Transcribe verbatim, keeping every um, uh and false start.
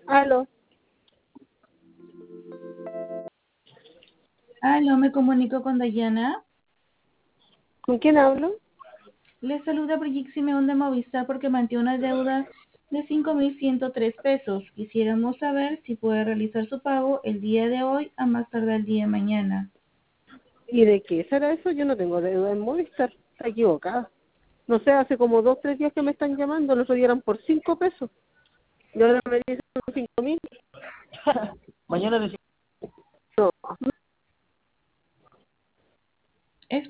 Aló, Aló, me comunico con Dayana. ¿con quién hablo? Le saluda Brigitte Simeón de Movistar porque mantiene una deuda de cinco mil ciento tres pesos. Quisiéramos saber si puede realizar su pago el día de hoy a más tardar el día de mañana. ¿Y de qué será eso? Yo no tengo deuda en Movistar. Está equivocada. No sé, hace como dos, tres días que me están llamando, los dieron por cinco pesos. Y ahora me dicen cinco mil. Mañana de No,